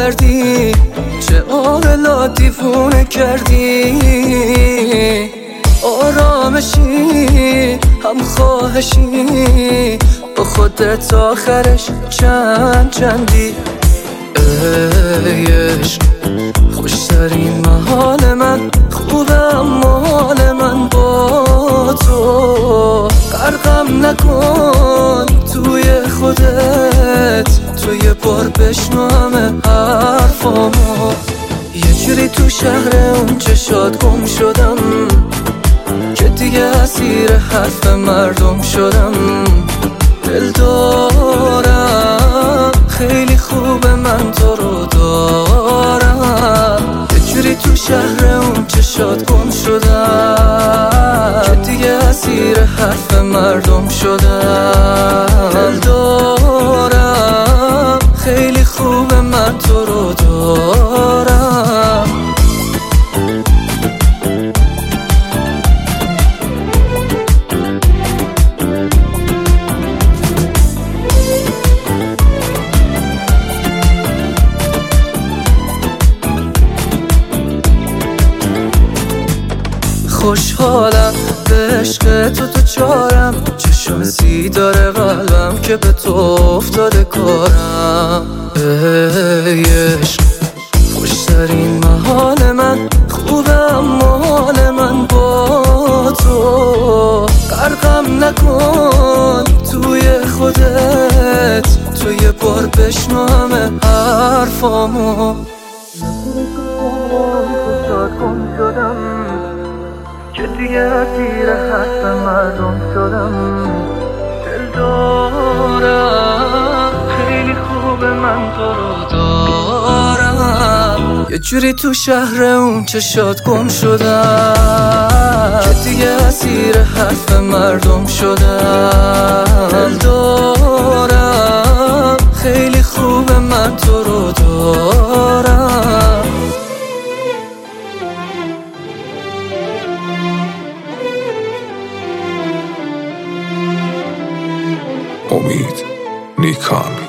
کردی، چه عاقلا دیوونه کردی. آرامشی هم خواهشی، با خودت آخرش چندی. ای عشق خوشترین محال من، خوبه اما حال من با تو. غرقم نکن توی خودت، تو یه بار بشنو همه حرفامو. یه جوری تو شهر اون چشات گم شدم که دیگه اسیر حرف مردم شدم. دل دارم خیلی خوبه من تو رو دارم. یه جوری تو شهر اون چشات گم شدم که دیگه اسیر حرف مردم شدم. دل دارم خیلی خوبه من تو رو دارم. خوشحالم به عشق تو چارم، چه شانسی داره قلبم که به تو افتاده کارم. ای عشق خوشترین محال من، خوبه اما حال من با تو. غرقم نکن توی خودت، تو یه بار بشنو همه حرفامو. گم شدم که دیگه اسیر حرف مردم شدم. دل دارم خیلی خوبه من تو رو دارم. یه جوری تو شهر اون چشات گم شدم که دیگه اسیر حرف مردم شدم. دل دارم خیلی خوبه من تو رو دارم. امید نیکان.